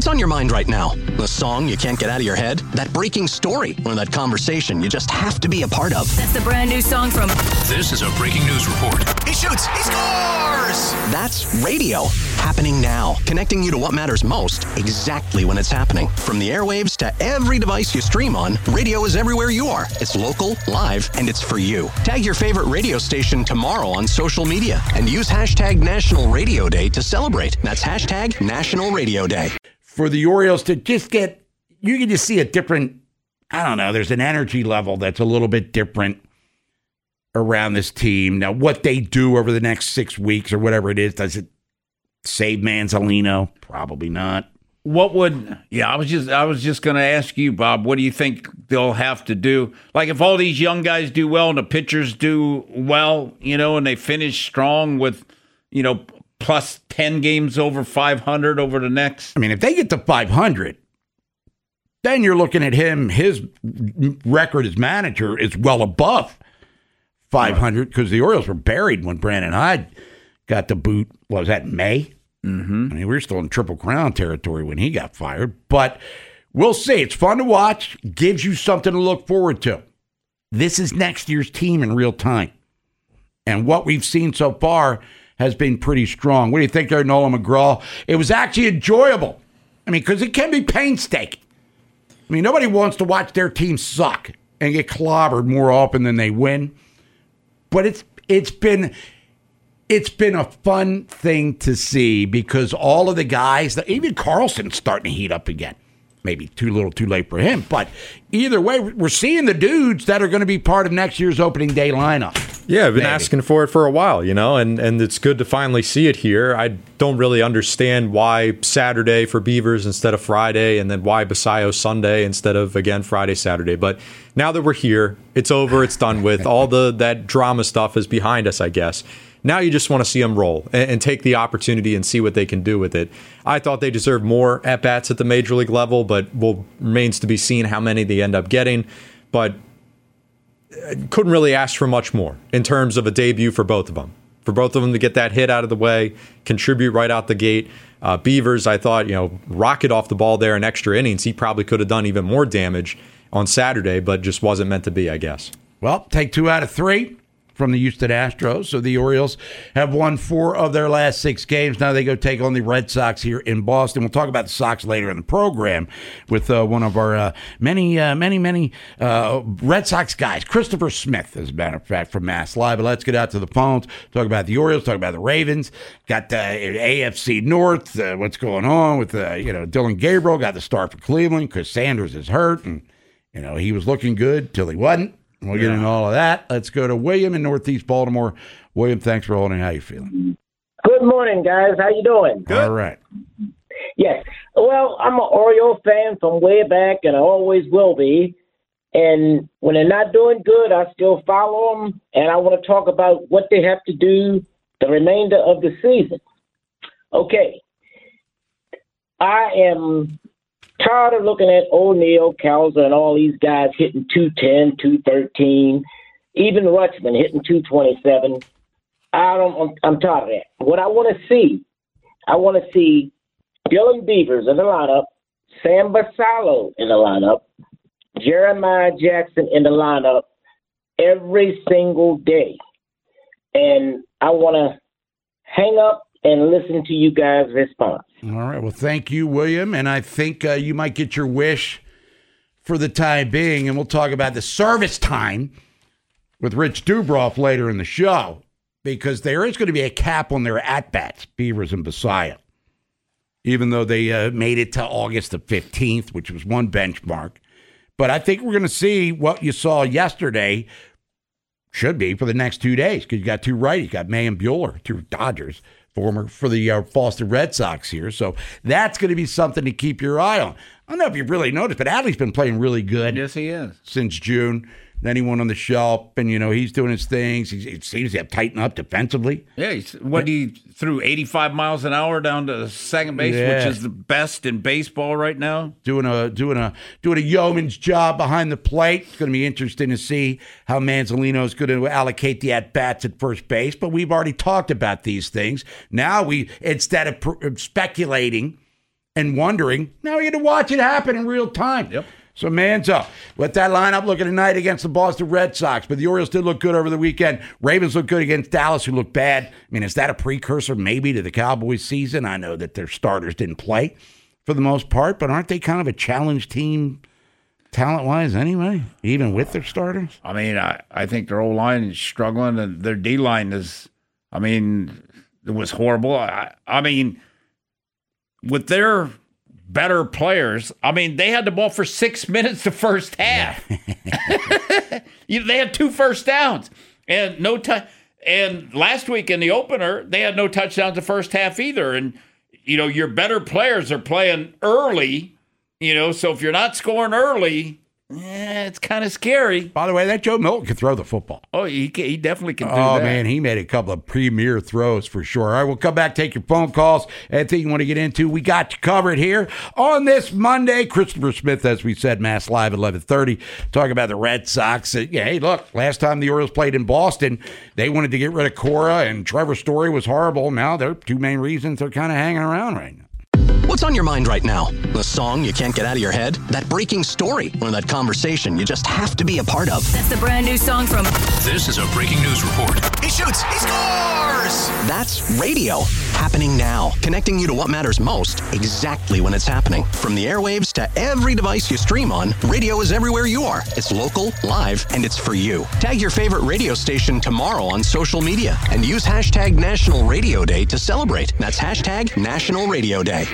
What's on your mind right now? The song you can't get out of your head? That breaking story? Or that conversation you just have to be a part of? That's the brand new song from... This is a breaking news report. He shoots! He scores! That's radio. Happening now. Connecting you to what matters most, exactly when it's happening. From the airwaves to every device you stream on, radio is everywhere you are. It's local, live, and it's for you. Tag your favorite radio station tomorrow on social media and use hashtag National Radio Day to celebrate. That's hashtag National Radio Day. For the Orioles to just get, you can just see a different, I don't know, there's an energy level that's a little bit different around this team. Now, what they do over the next 6 weeks or whatever it is, does it save Manzolino? Probably not. What would, I was just going to ask you, Bob, what do you think they'll have to do? Like if all these young guys do well and the pitchers do well, and they finish strong with, plus 10 games over 500 over the next. I mean, if they get to 500, then you're looking at him. His record as manager is well above 500 because the Orioles were buried when Brandon Hyde got the boot. What was that, May? Mm-hmm. I mean, we were still in Triple Crown territory when he got fired. But we'll see. It's fun to watch. Gives you something to look forward to. This is next year's team in real time. And what we've seen so far has been pretty strong. What do you think there, Nolan McGraw? It was actually enjoyable. I mean, because it can be painstaking. I mean, nobody wants to watch their team suck and get clobbered more often than they win. But it's been a fun thing to see because all of the guys, even Carlson's starting to heat up again. Maybe too little too late for him. But either way, we're seeing the dudes that are going to be part of next year's opening day lineup. Yeah, I've been asking for it for a while, and it's good to finally see it here. I don't really understand why Saturday for Beavers instead of Friday, and then why Basayo Sunday instead of, again, Friday, Saturday. But now that we're here, it's over, it's done with. All that drama stuff is behind us, I guess. Now you just want to see them roll and take the opportunity and see what they can do with it. I thought they deserved more at-bats at the major league level, but remains to be seen how many they end up getting. But couldn't really ask for much more in terms of a debut for both of them. For both of them to get that hit out of the way, contribute right out the gate. Beavers, I thought, rocket off the ball there in extra innings. He probably could have done even more damage on Saturday, but just wasn't meant to be, I guess. Well, take 2 out of 3 from the Houston Astros. So the Orioles have won 4 of their last 6 games. Now they go take on the Red Sox here in Boston. We'll talk about the Sox later in the program with one of our many Red Sox guys, Christopher Smith, as a matter of fact, from Mass Live. But let's get out to the phones, talk about the Orioles, talk about the Ravens, got the AFC North, what's going on with Dylan Gabriel, got the start for Cleveland. Chris Sanders is hurt, and he was looking good till he wasn't. We'll get into all of that. Let's go to William in Northeast Baltimore. William, thanks for holding. How you feeling? Good morning, guys. How you doing? Good. All right. Yes. Well, I'm an Oriole fan from way back, and I always will be. And when they're not doing good, I still follow them, and I want to talk about what they have to do the remainder of the season. Okay. I am tired of looking at O'Neill, Cowser, and all these guys hitting 210, 213, even Rutschman hitting 227. I'm tired of that. What I want to see Dylan Beavers in the lineup, Sam Basallo in the lineup, Jeremiah Jackson in the lineup every single day. And I want to hang up and listen to you guys' response. All right. Well, thank you, William. And I think you might get your wish for the time being. And we'll talk about the service time with Rich Dubroff later in the show, because there is going to be a cap on their at-bats, Beavers and Basayo, even though they made it to August the 15th, which was one benchmark. But I think we're going to see what you saw yesterday should be for the next 2 days, because you got 2 righties. You got May and Bueller, 2 Dodgers, former for the Boston Red Sox here. So that's going to be something to keep your eye on. I don't know if you've really noticed, but Adley's been playing really good. Yes, he is. Since June. Then he went on the shelf, and, he's doing his things. It seems to have tightened up defensively. Yeah, he threw 85 miles an hour down to second base, which is the best in baseball right now. Doing a yeoman's job behind the plate. It's going to be interesting to see how Manzolino is going to allocate the at-bats at first base, but we've already talked about these things. Now instead of speculating and wondering. Now we get to watch it happen in real time. Yep. So man's up. With that lineup looking tonight against the Boston Red Sox. But the Orioles did look good over the weekend. Ravens looked good against Dallas, who looked bad. I mean, is that a precursor maybe to the Cowboys season? I know that their starters didn't play for the most part, but aren't they kind of a challenge team talent-wise anyway, even with their starters? I mean, I think their O-line is struggling, and their D-line is, I mean, it was horrible. I mean, with their better players, I mean, they had the ball for 6 minutes the first half. They had 2 first downs and no and last week in the opener, they had no touchdowns the first half either. And, your better players are playing early, so if you're not scoring early, it's kind of scary. By the way, that Joe Milton can throw the football. Oh, he definitely can do that. Oh, man, he made a couple of premier throws for sure. All right, we'll come back, take your phone calls. Anything you want to get into, we got you covered here on this Monday. Christopher Smith, as we said, Mass Live at 11:30, talking about the Red Sox. Hey, look, last time the Orioles played in Boston, they wanted to get rid of Cora, and Trevor Story was horrible. Now, they're 2 main reasons they're kind of hanging around right now. What's on your mind right now? The song you can't get out of your head? That breaking story? Or that conversation you just have to be a part of? That's the brand new song from... This is a breaking news report. He shoots! He scores! That's radio. Happening now. Connecting you to what matters most exactly when it's happening. From the airwaves to every device you stream on, radio is everywhere you are. It's local, live, and it's for you. Tag your favorite radio station tomorrow on social media and use hashtag National Radio Day to celebrate. That's hashtag National Radio Day.